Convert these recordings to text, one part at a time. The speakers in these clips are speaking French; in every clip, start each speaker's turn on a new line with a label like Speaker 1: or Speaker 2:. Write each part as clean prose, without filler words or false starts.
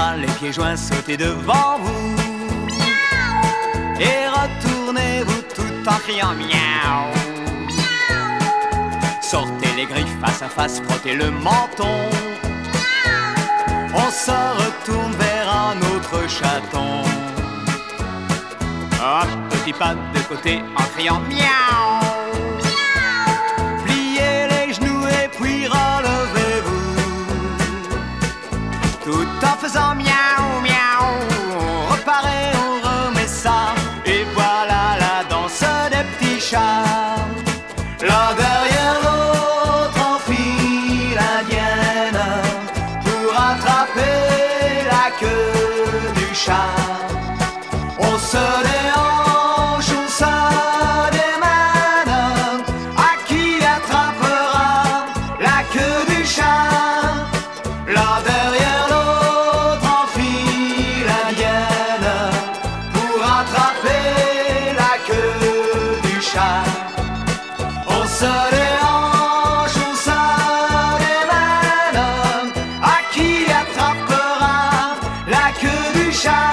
Speaker 1: bras, les pieds joints, sautez devant vous. Et retournez-vous tout en criant miaou. Sortez les griffes face à face, frottez le menton. On se retourne vers un autre chaton. Un petit pas de côté en criant miaou. Pliez les genoux et puis relevez-vous. Tout en faisant miaou miaou. On reparaît, on remet ça. Et voilà la danse des petits chats. L'un derrière l'autre enfile indienne pour attraper la queue du chat. On se déhanche, on se démène. À qui attrapera la queue du chat? L'un derrière l'autre enfile indienne pour attraper la queue du chat. On se déhanche, on se démène. À qui attrapera la queue du chat?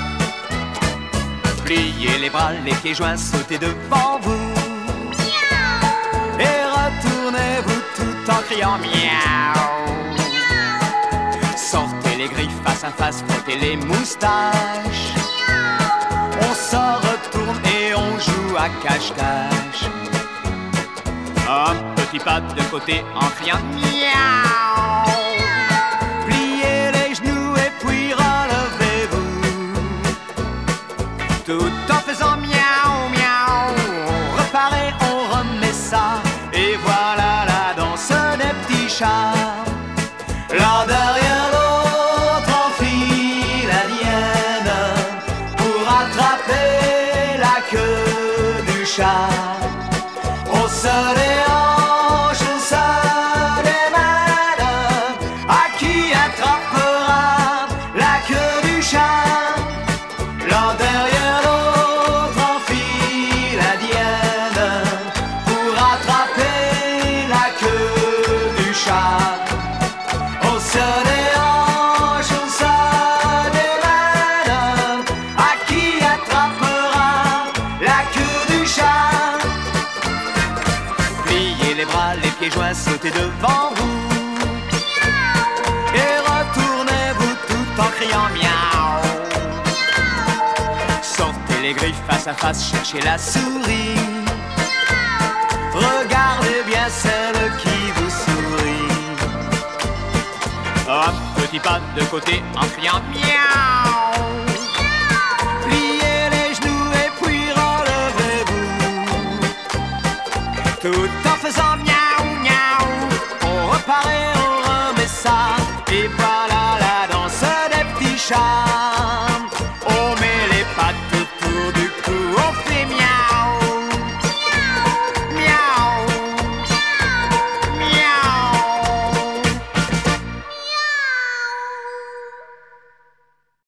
Speaker 1: Pliez les bras, les pieds joints, sautez devant vous. Et retournez-vous tout en criant miaou. Sortez les griffes face à face, frottez les moustaches. On se retourne et on joue à cache-cache. Un petit pas de côté en criant miaou. Pliez les genoux et puis relevez-vous. Tout en faisant miaou miaou. On reparaît, on remet ça. Et voilà la danse des petits chats. L'un derrière l'autre enfile indienne pour attraper la queue du chat. On se déhanche, on se démène. À qui attrapera la queue du chat? L'un derrière l'autre enfile indienne pour attraper la queue du chat. On se déhanche, on se démène. À qui attrapera la queue du chat? Pliez les bras, les pieds joints, sautez devant vous. Et retournez-vous tout en criant miaou. Sortez les griffes face à face, cherchez la souris. Regardez bien celle qui vous sourit. Un petit pas de côté en criant miaou. Pliez les genoux et puis relevez-vous. Tout en faisant miaou.